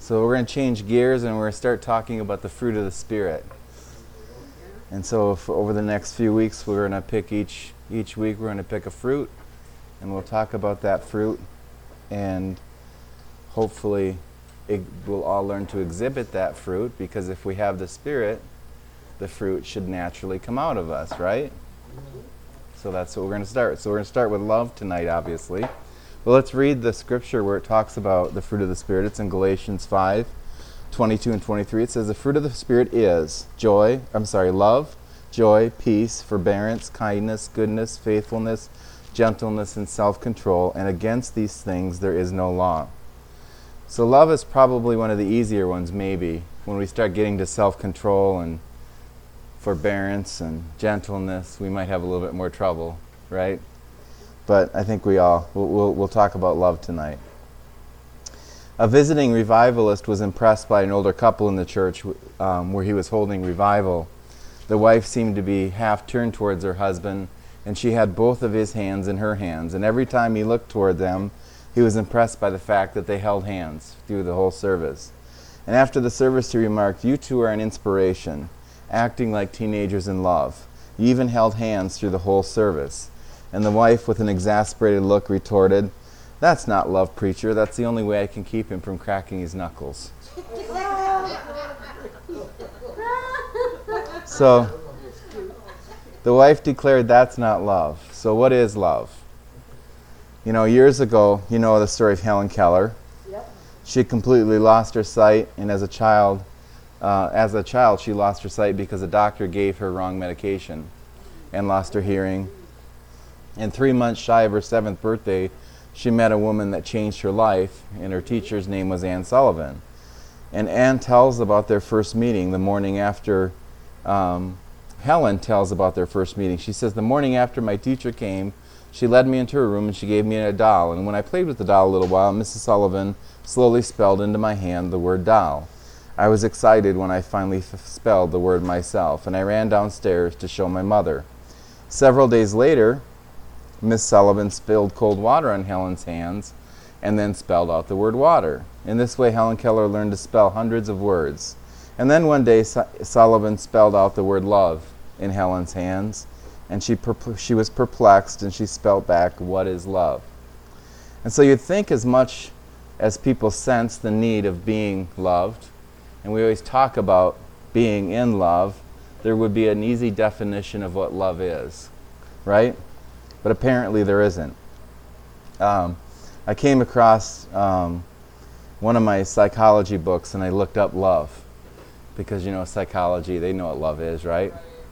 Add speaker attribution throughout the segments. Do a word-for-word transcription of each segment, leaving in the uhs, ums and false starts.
Speaker 1: So we're going to change gears and we're going to start talking about the fruit of the Spirit. And so if over the next few weeks, we're going to pick each each week, we're going to pick a fruit, and we'll talk about that fruit, and hopefully it, we'll all learn to exhibit that fruit, because if we have the Spirit, the fruit should naturally come out of us, right? So that's what we're going to start. So we're going to start with love tonight, obviously. Well, let's read the scripture where it talks about the fruit of the Spirit. It's in Galatians five, twenty-two and twenty-three. It says, the fruit of the Spirit is joy, I'm sorry, love, joy, peace, forbearance, kindness, goodness, faithfulness, gentleness, and self-control. And against these things there is no law. So love is probably one of the easier ones, maybe. When we start getting to self-control and forbearance and gentleness, we might have a little bit more trouble, right? But I think we all, we'll, we'll, we'll talk about love tonight. A visiting revivalist was impressed by an older couple in the church um, where he was holding revival. The wife seemed to be half turned towards her husband, and she had both of his hands in her hands. And every time he looked toward them, he was impressed by the fact that they held hands through the whole service. And after the service, he remarked, "You two are an inspiration, acting like teenagers in love. You even held hands through the whole service." And the wife, with an exasperated look, retorted, "That's not love, preacher. That's the only way I can keep him from cracking his knuckles." So, the wife declared that's not love. So what is love? You know, years ago, you know the story of Helen Keller. Yep. She completely lost her sight, and as a child, uh, as a child, she lost her sight because a doctor gave her wrong medication and lost her hearing. And three months shy of her seventh birthday, she met a woman that changed her life, and her teacher's name was Anne Sullivan. And Anne tells about their first meeting the morning after, um, Helen tells about their first meeting. She says, "The morning after my teacher came, she led me into her room and she gave me a doll. And when I played with the doll a little while, Missus Sullivan slowly spelled into my hand the word doll. I was excited when I finally f- spelled the word myself, and I ran downstairs to show my mother. Several days later, Miss Sullivan spilled cold water on Helen's hands and then spelled out the word water. In this way, Helen Keller learned to spell hundreds of words. And then one day, Su- Sullivan spelled out the word love in Helen's hands, and she perp- she was perplexed, and she spelled back, "What is love?" And so you'd think, as much as people sense the need of being loved, and we always talk about being in love, there would be an easy definition of what love is, right? But apparently there isn't. Um, I came across um, one of my psychology books, and I looked up love, because, you know, psychology, they know what love is, right?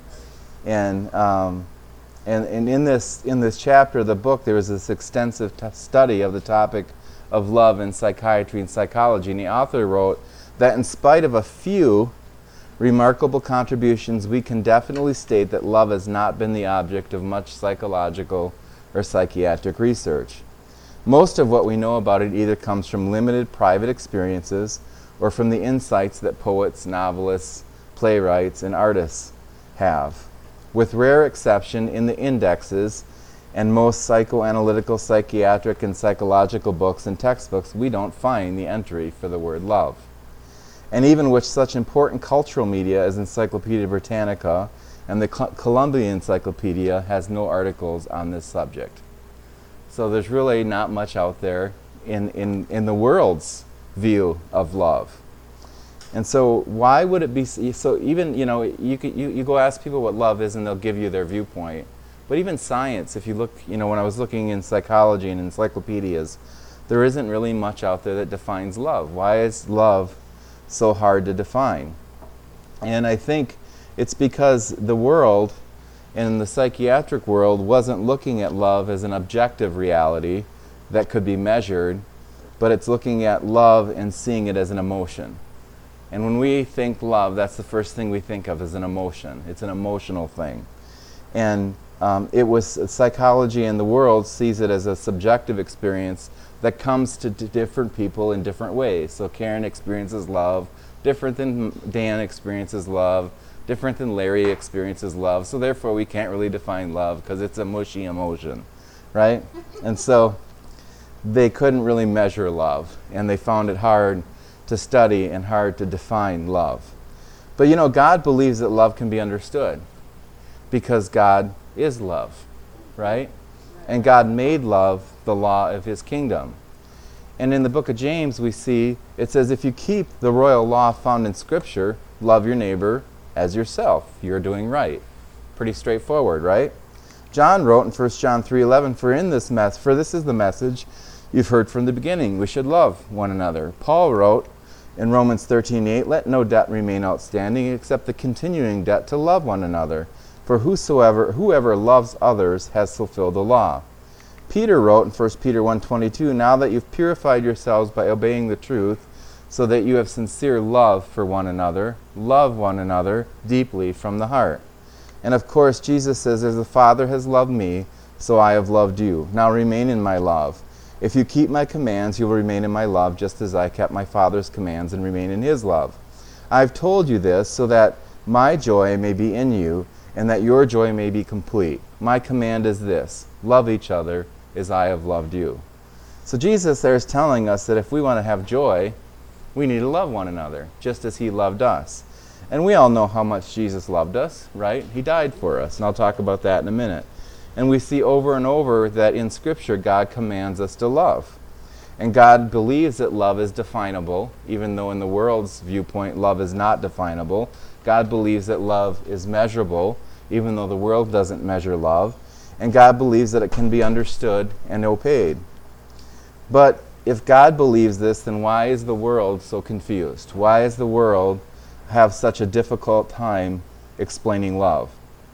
Speaker 1: And um, and, and in this in this chapter of the book, there was this extensive t- study of the topic of love in psychiatry and psychology. And the author wrote that in spite of a few remarkable contributions, we can definitely state that love has not been the object of much psychological or psychiatric research. Most of what we know about it either comes from limited private experiences or from the insights that poets, novelists, playwrights, and artists have. With rare exception, in the indexes and most psychoanalytical, psychiatric, and psychological books and textbooks, we don't find the entry for the word love. And even with such important cultural media as Encyclopedia Britannica and the Co- Columbia Encyclopedia has no articles on this subject. So there's really not much out there in, in, in the world's view of love. And so why would it be, so even, you know, you, could, you, you go ask people what love is and they'll give you their viewpoint. But even science, if you look, you know, when I was looking in psychology and encyclopedias, there isn't really much out there that defines love. Why is love so hard to define? And I think it's because the world, and the psychiatric world, wasn't looking at love as an objective reality that could be measured, but it's looking at love and seeing it as an emotion. And when we think love, that's the first thing we think of as an emotion. It's an emotional thing. And um, it was psychology in the world sees it as a subjective experience that comes to d- different people in different ways. So Karen experiences love different than Dan experiences love, different than Larry experiences love. So therefore we can't really define love because it's a mushy emotion, right? And so they couldn't really measure love, and they found it hard to study and hard to define love. But you know, God believes that love can be understood because God is love, right? And God made love the law of his kingdom. And in the book of James we see, it says, if you keep the royal law found in Scripture, love your neighbor as yourself, you're doing right. Pretty straightforward, right? John wrote in First John three eleven, for in this mess, for this is the message you've heard from the beginning, we should love one another. Paul wrote in Romans thirteen eight, let no debt remain outstanding except the continuing debt to love one another. For whosoever whoever loves others has fulfilled the law. Peter wrote in First Peter one twenty-two, now that you've purified yourselves by obeying the truth, so that you have sincere love for one another, love one another deeply from the heart. And of course, Jesus says, as the Father has loved me, so I have loved you. Now remain in my love. If you keep my commands, you will remain in my love, just as I kept my Father's commands and remain in his love. I've told you this so that my joy may be in you, and that your joy may be complete. My command is this, love each other as I have loved you. So Jesus there is telling us that if we want to have joy, we need to love one another, just as he loved us. And we all know how much Jesus loved us, right? He died for us, and I'll talk about that in a minute. And we see over and over that in Scripture, God commands us to love. And God believes that love is definable, even though in the world's viewpoint, love is not definable. God believes that love is measurable, even though the world doesn't measure love. And God believes that it can be understood and obeyed. But if God believes this, then why is the world so confused? Why does the world have such a difficult time explaining love?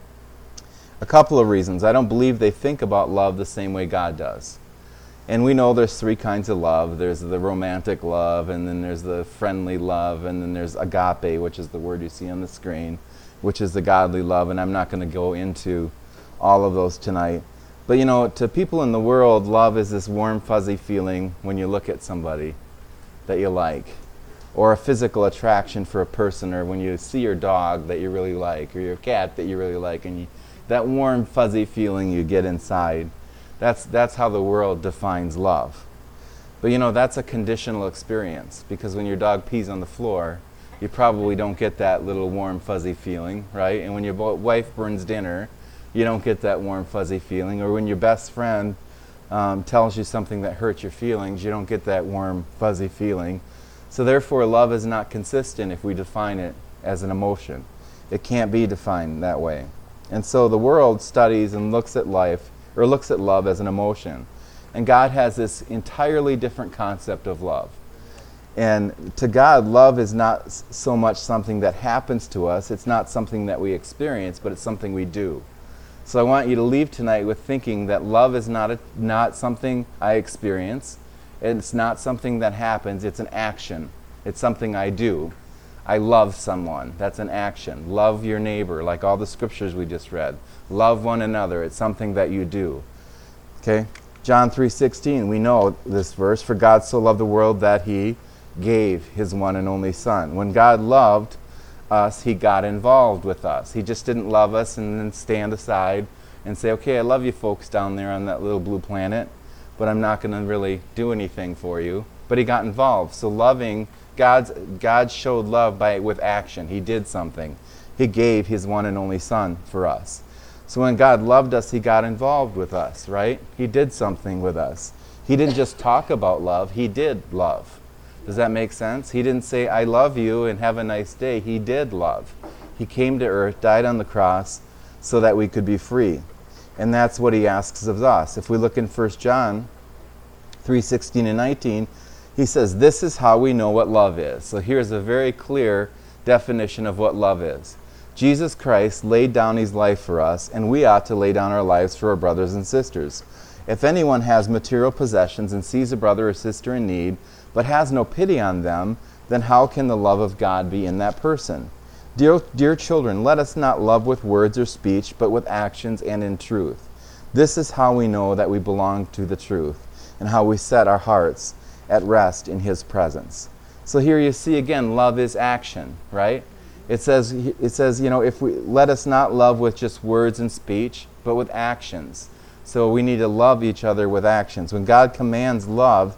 Speaker 1: A couple of reasons. I don't believe they think about love the same way God does. And we know there's three kinds of love. There's the romantic love, and then there's the friendly love, and then there's agape, which is the word you see on the screen, which is the godly love. And I'm not going to go into all of those tonight. But you know, to people in the world, love is this warm, fuzzy feeling when you look at somebody that you like, or a physical attraction for a person, or when you see your dog that you really like, or your cat that you really like, and you, that warm, fuzzy feeling you get inside. That's, that's how the world defines love. But you know, that's a conditional experience, because when your dog pees on the floor, you probably don't get that little warm, fuzzy feeling, right? And when your bo- wife burns dinner, you don't get that warm, fuzzy feeling. Or when your best friend um, tells you something that hurts your feelings, you don't get that warm, fuzzy feeling. So therefore, love is not consistent if we define it as an emotion. It can't be defined that way. And so the world studies and looks at life, or looks at love as an emotion. And God has this entirely different concept of love. And to God, love is not s- so much something that happens to us. It's not something that we experience, but it's something we do. So I want you to leave tonight with thinking that love is not a, not something I experience. It's not something that happens. It's an action. It's something I do. I love someone. That's an action. Love your neighbor, like all the scriptures we just read. Love one another. It's something that you do. Okay? John three sixteen, we know this verse. For God so loved the world that he gave his one and only Son. When God loved us, he got involved with us. He just didn't love us and then stand aside and say, okay, I love you folks down there on that little blue planet, but I'm not going to really do anything for you. But he got involved. So loving, God's, God showed love by with action. He did something. He gave his one and only Son for us. So when God loved us, he got involved with us, right? He did something with us. He didn't just talk about love, he did love. Does that make sense? He didn't say, I love you and have a nice day. He did love. He came to earth, died on the cross, so that we could be free. And that's what he asks of us. If we look in First John three sixteen and nineteen, he says, this is how we know what love is. So here's a very clear definition of what love is. Jesus Christ laid down his life for us, and we ought to lay down our lives for our brothers and sisters. If anyone has material possessions and sees a brother or sister in need, but has no pity on them, then how can the love of God be in that person? Dear, dear children, let us not love with words or speech, but with actions and in truth. This is how we know that we belong to the truth, and how we set our hearts at rest in his presence. So here you see again, love is action, right? It says, it says, you know, if we let us not love with just words and speech, but with actions. So we need to love each other with actions. When God commands love,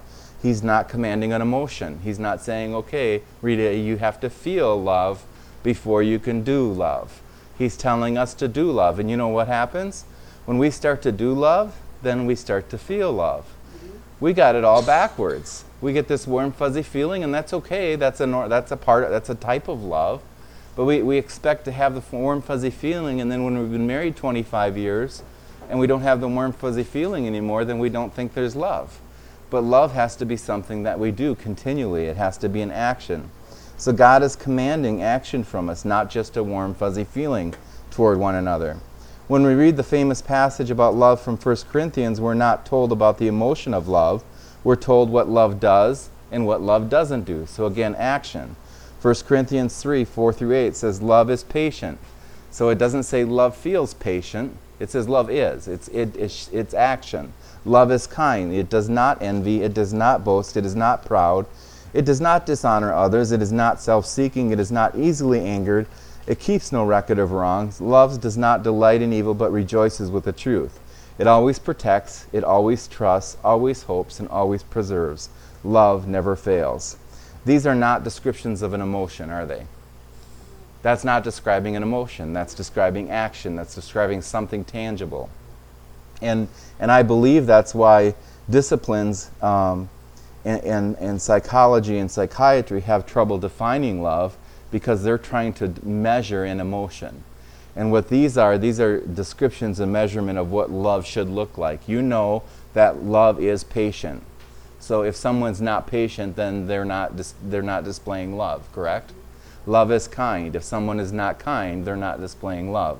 Speaker 1: He's not commanding an emotion. He's not saying, okay, Rita, you have to feel love before you can do love. He's telling us to do love. And you know what happens? When we start to do love, then we start to feel love. We got it all backwards. We get this warm, fuzzy feeling, and that's okay. That's a nor- that's a part. That's a type of love. But we, we expect to have the warm, fuzzy feeling, and then when we've been married twenty-five years, and we don't have the warm, fuzzy feeling anymore, then we don't think there's love. But love has to be something that we do continually. It has to be an action. So God is commanding action from us, not just a warm, fuzzy feeling toward one another. When we read the famous passage about love from First Corinthians, we're not told about the emotion of love. We're told what love does and what love doesn't do. So again, action. First Corinthians three, four through eight says love is patient. So it doesn't say love feels patient. It says love is. It's, it, it's, it's action. Love is kind. It does not envy. It does not boast. It is not proud. It does not dishonor others. It is not self-seeking. It is not easily angered. It keeps no record of wrongs. Love does not delight in evil, but rejoices with the truth. It always protects. It always trusts, always hopes, and always preserves. Love never fails. These are not descriptions of an emotion, are they? That's not describing an emotion. That's describing action. That's describing something tangible. And and I believe that's why disciplines um, and, and, and psychology and psychiatry have trouble defining love, because they're trying to measure an emotion. And what these are, these are descriptions and measurement of what love should look like. You know that love is patient. So if someone's not patient, then they're not dis- they're not displaying love, correct? Love is kind. If someone is not kind, they're not displaying love.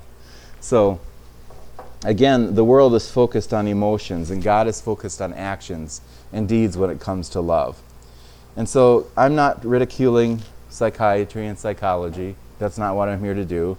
Speaker 1: So again, the world is focused on emotions, and God is focused on actions and deeds when it comes to love. And so I'm not ridiculing psychiatry and psychology. That's not what I'm here to do.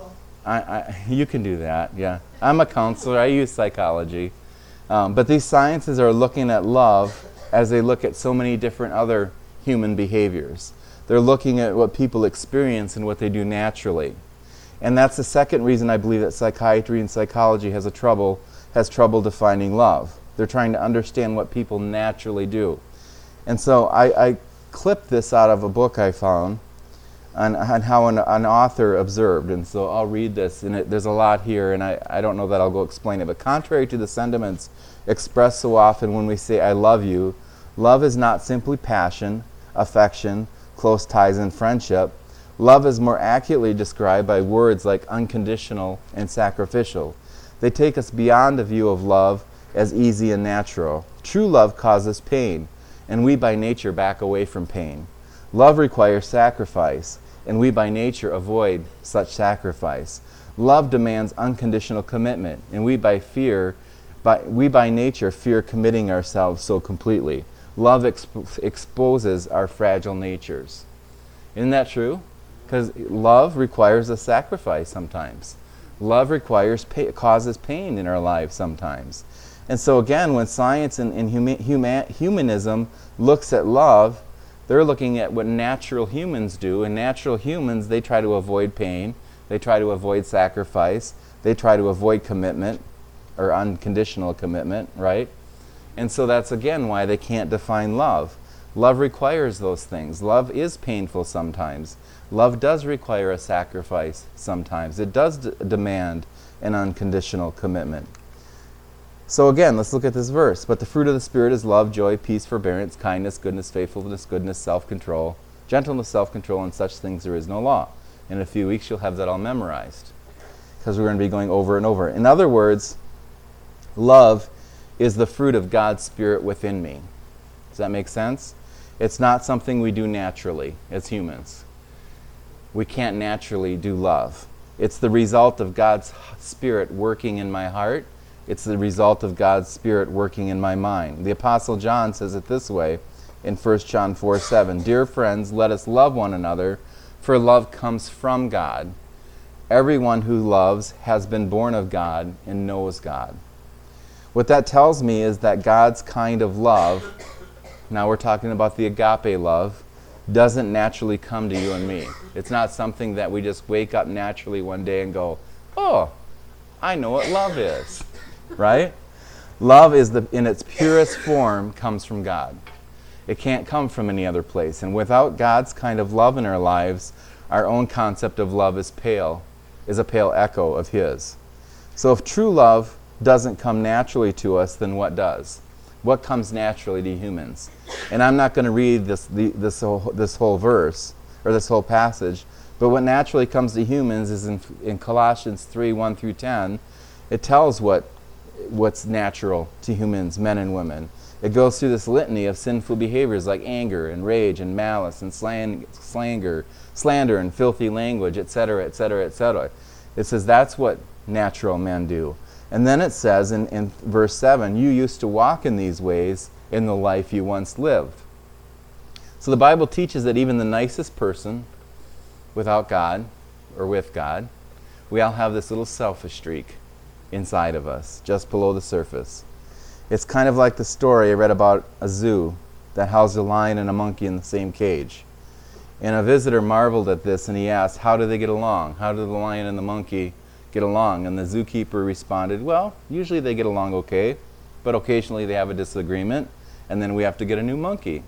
Speaker 1: I, I, you can do that, yeah. I'm a counselor. I use psychology. Um, but these sciences are looking at love as they look at so many different other human behaviors. They're looking at what people experience and what they do naturally. And that's the second reason I believe that psychiatry and psychology has a trouble has trouble defining love. They're trying to understand what people naturally do. And so I, I clipped this out of a book I found on, on how an, an author observed. And so I'll read this, and it, there's a lot here, and I, I don't know that I'll go explain it. But contrary to the sentiments expressed so often when we say, I love you, love is not simply passion, affection, close ties, and friendship. Love is more accurately described by words like unconditional and sacrificial. They take us beyond a view of love as easy and natural. True love causes pain, and we by nature back away from pain. Love requires sacrifice, and we by nature avoid such sacrifice. Love demands unconditional commitment, and we by fear, by, we by nature fear committing ourselves so completely. Love exp- exposes our fragile natures. Isn't that true? Because love requires a sacrifice sometimes. Love requires pa- causes pain in our lives sometimes. And so again, when science and, and huma- huma- humanism looks at love, they're looking at what natural humans do. And natural humans, they try to avoid pain. They try to avoid sacrifice. They try to avoid commitment or unconditional commitment, right? And so that's again why they can't define love. Love requires those things. Love is painful sometimes. Love does require a sacrifice sometimes. It does d- demand an unconditional commitment. So again, let's look at this verse. But the fruit of the Spirit is love, joy, peace, forbearance, kindness, goodness, faithfulness, goodness, self-control, gentleness, self-control, and such things there is no law. In a few weeks you'll have that all memorized, because we're going to be going over and over. In other words, love is the fruit of God's Spirit within me. Does that make sense? It's not something we do naturally as humans. We can't naturally do love. It's the result of God's Spirit working in my heart. It's the result of God's Spirit working in my mind. The Apostle John says it this way in First John four seven. Dear friends, let us love one another, for love comes from God. Everyone who loves has been born of God and knows God. What that tells me is that God's kind of love, now we're talking about the agape love, doesn't naturally come to you and me. It's not something that we just wake up naturally one day and go, oh, I know what love is. Right? Love is the in its purest form comes from God. It can't come from any other place. And without God's kind of love in our lives, our own concept of love is pale, is a pale echo of His. So if true love doesn't come naturally to us, then what does? What comes naturally to humans? And I'm not going to read this the, this whole, this whole verse or this whole passage, but what naturally comes to humans is in, in Colossians three, one through ten. It tells what what's natural to humans, men and women. It goes through this litany of sinful behaviors like anger and rage and malice and slang, slander, slander and filthy language, et cetera, et cetera, et cetera. It says that's what natural men do. And then it says in, in verse seven, you used to walk in these ways in the life you once lived. So the Bible teaches that even the nicest person without God or with God, we all have this little selfish streak inside of us, just below the surface. It's kind of like the story I read about a zoo that housed a lion and a monkey in the same cage. And a visitor marveled at this and he asked, how do they get along? How do the lion and the monkey get along? And the zookeeper responded, well, usually they get along okay, but occasionally they have a disagreement, and then we have to get a new monkey.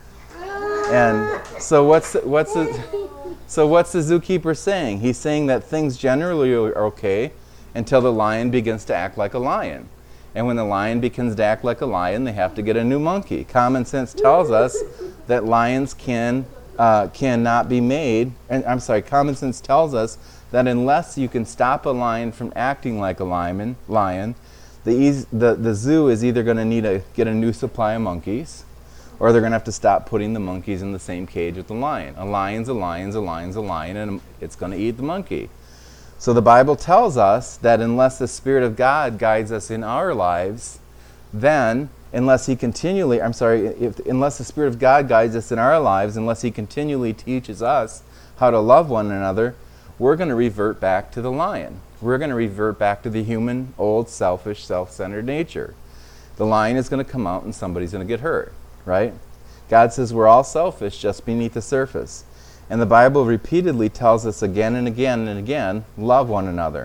Speaker 1: And so what's the, what's the, so what's the zookeeper saying? He's saying that things generally are okay until the lion begins to act like a lion. And when the lion begins to act like a lion, they have to get a new monkey. Common sense tells us that lions can uh, cannot be made, and I'm sorry, common sense tells us that unless you can stop a lion from acting like a lion, lion the, eas- the, the zoo is either going to need to get a new supply of monkeys, or they're going to have to stop putting the monkeys in the same cage with the lion. A lion's a lion's a lion's a lion, and it's going to eat the monkey. So the Bible tells us that unless the Spirit of God guides us in our lives, then unless He continually, I'm sorry, if, unless the Spirit of God guides us in our lives, unless He continually teaches us how to love one another, we're going to revert back to the lion. We're going to revert back to the human, old, selfish, self-centered nature. The lion is going to come out and somebody's going to get hurt, right? God says we're all selfish just beneath the surface. And the Bible repeatedly tells us again and again and again, love one another.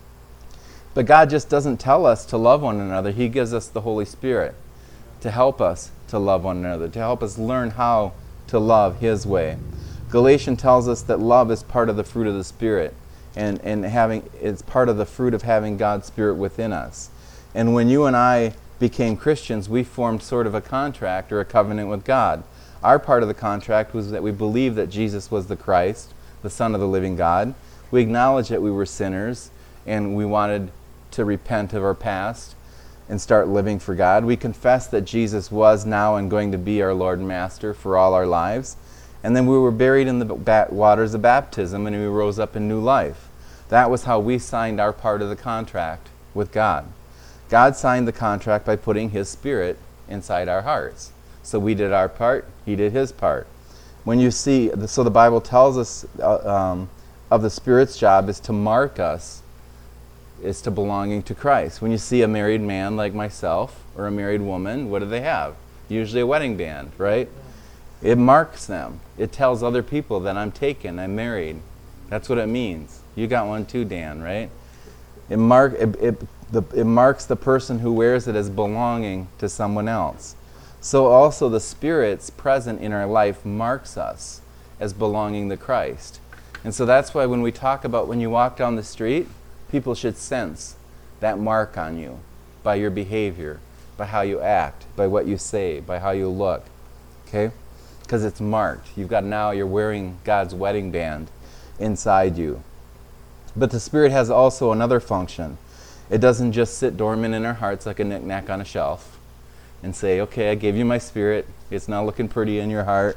Speaker 1: But God just doesn't tell us to love one another. He gives us the Holy Spirit to help us to love one another, to help us learn how to love His way. Galatians tells us that love is part of the fruit of the Spirit, and, and having it's part of the fruit of having God's Spirit within us. And when you and I became Christians, we formed sort of a contract or a covenant with God. Our part of the contract was that we believed that Jesus was the Christ, the Son of the living God. We acknowledged that we were sinners and we wanted to repent of our past and start living for God. We confessed that Jesus was now and going to be our Lord and Master for all our lives. And then we were buried in the ba- waters of baptism and we rose up in new life. That was how we signed our part of the contract with God. God signed the contract by putting His Spirit inside our hearts. So we did our part, He did His part. When you see, so the Bible tells us uh, um, of the Spirit's job is to mark us, is to belonging to Christ. When you see a married man like myself or a married woman, what do they have? Usually a wedding band, right? It marks them. It tells other people that I'm taken, I'm married. That's what it means. You got one too, Dan, right? It, mark, it, it, the, it marks the person who wears it as belonging to someone else. So also the Spirit's present in our life marks us as belonging to Christ. And so that's why when we talk about when you walk down the street, people should sense that mark on you by your behavior, by how you act, by what you say, by how you look. Okay? Because it's marked. You've got now, you're wearing God's wedding band inside you. But the Spirit has also another function. It doesn't just sit dormant in our hearts like a knick-knack on a shelf and say, okay, I gave you my Spirit. It's now looking pretty in your heart.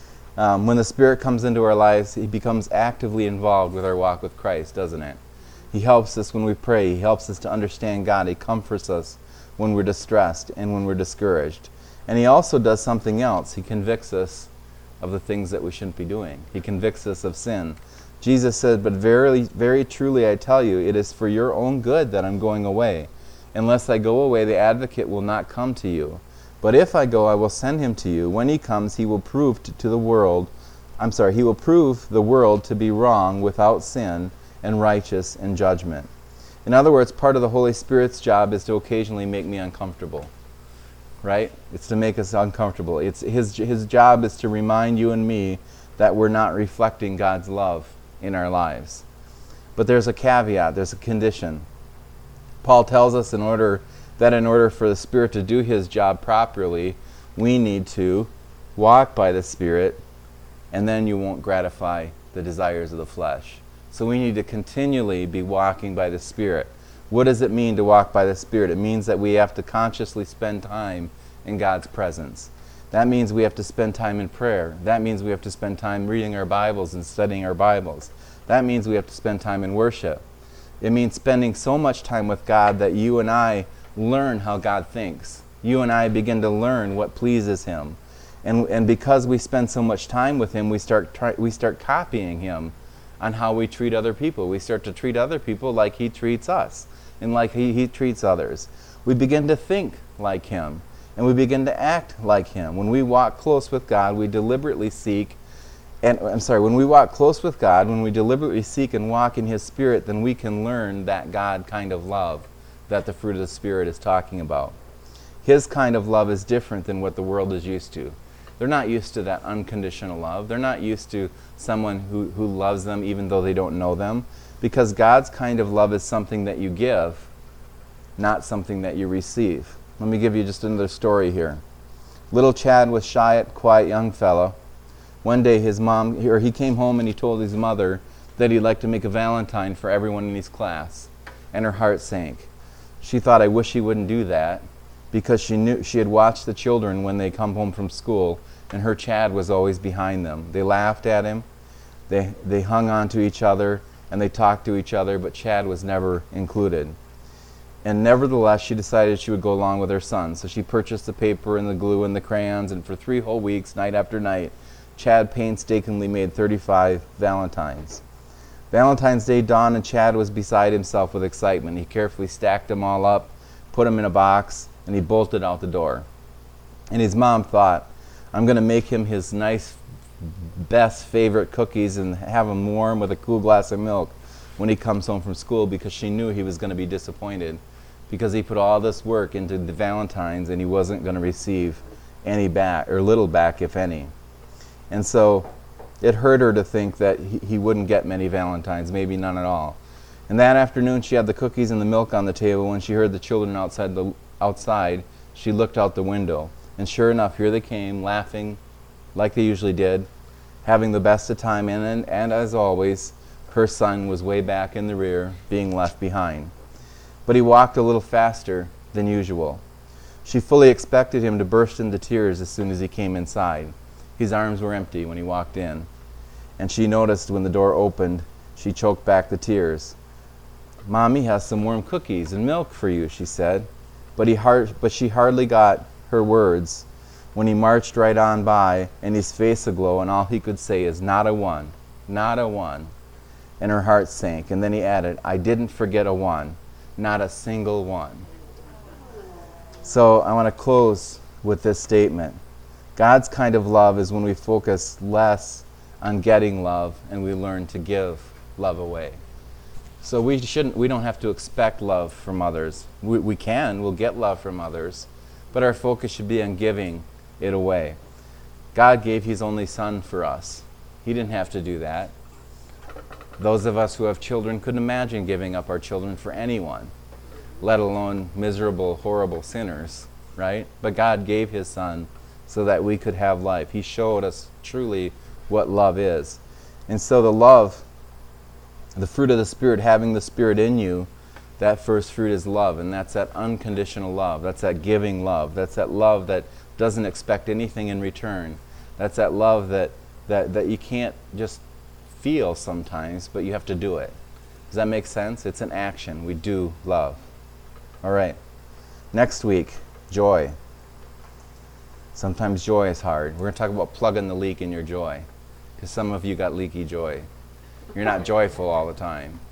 Speaker 1: Um, when the Spirit comes into our lives, He becomes actively involved with our walk with Christ, doesn't it? He helps us when we pray. He helps us to understand God. He comforts us when we're distressed and when we're discouraged. And He also does something else. He convicts us of the things that we shouldn't be doing. He convicts us of sin. Jesus said, but verily, very truly I tell you, it is for your own good that I'm going away. Unless I go away, the advocate will not come to you. But if I go, I will send him to you. When he comes, he will prove to, to the world, I'm sorry, he will prove the world to be wrong without sin and righteous in judgment. In other words, part of the Holy Spirit's job is to occasionally make me uncomfortable. right? It's to make us uncomfortable. It's his his job is to remind you and me that we're not reflecting God's love in our lives. But there's a caveat, there's a condition. Paul tells us in order that in order for the Spirit to do his job properly, we need to walk by the Spirit, and then you won't gratify the desires of the flesh. So we need to continually be walking by the Spirit. What does it mean to walk by the Spirit? It means that we have to consciously spend time in God's presence. That means we have to spend time in prayer. That means we have to spend time reading our Bibles and studying our Bibles. That means we have to spend time in worship. It means spending so much time with God that you and I learn how God thinks. You and I begin to learn what pleases Him. And and because we spend so much time with Him, we start try, we start copying Him on how we treat other people. We start to treat other people like He treats us and like He, he treats others. We begin to think like Him, and we begin to act like Him. When we walk close with God, we deliberately seek, and I'm sorry, when we walk close with God, when we deliberately seek and walk in His Spirit, then we can learn that God kind of love that the fruit of the Spirit is talking about. His kind of love is different than what the world is used to. They're not used to that unconditional love. They're not used to someone who, who loves them even though they don't know them. Because God's kind of love is something that you give, not something that you receive. Let me give you just another story here. Little Chad was shy, quiet young fellow. One day his mom, or he came home and he told his mother that he'd like to make a Valentine for everyone in his class. And her heart sank. She thought, I wish he wouldn't do that, because she knew she had watched the children when they come home from school, and her Chad was always behind them. They laughed at him, they they hung on to each other, and they talked to each other, but Chad was never included. And nevertheless, she decided she would go along with her son. So she purchased the paper and the glue and the crayons, and for three whole weeks, night after night, Chad painstakingly made thirty-five Valentines. Valentine's Day dawned, and Chad was beside himself with excitement. He carefully stacked them all up, put them in a box, and he bolted out the door. And his mom thought, I'm going to make him his nice, best favorite cookies and have them warm with a cool glass of milk when he comes home from school, because she knew he was going to be disappointed because he put all this work into the Valentines and he wasn't going to receive any back, or little back, if any. And so it hurt her to think that he, he wouldn't get many Valentines, maybe none at all. And that afternoon she had the cookies and the milk on the table. When she heard the children outside, the, outside she looked out the window. And sure enough, here they came, laughing like they usually did, having the best of time, and, and, and as always, her son was way back in the rear, being left behind. But he walked a little faster than usual. She fully expected him to burst into tears as soon as he came inside. His arms were empty when he walked in, and she noticed when the door opened, she choked back the tears. Mommy has some warm cookies and milk for you, she said. But, he hard, but she hardly got her words when he marched right on by, and his face aglow, and all he could say is, not a one, not a one. And her heart sank. And then he added, I didn't forget a one, not a single one. So I want to close with this statement. God's kind of love is when we focus less on getting love and we learn to give love away. So we shouldn't, we don't have to expect love from others. We, we can, we'll get love from others, but our focus should be on giving it away. God gave His only Son for us. He didn't have to do that. Those of us who have children couldn't imagine giving up our children for anyone, let alone miserable, horrible sinners, right? But God gave His Son so that we could have life. He showed us truly what love is. And so the love, the fruit of the Spirit, having the Spirit in you, that first fruit is love, and that's that unconditional love. That's that giving love. That's that love that doesn't expect anything in return. That's that love that, that, that you can't just feel sometimes, but you have to do it. Does that make sense? It's an action. We do love. All right. Next week, joy. Sometimes joy is hard. We're going to talk about plugging the leak in your joy, because some of you got leaky joy. You're not joyful all the time.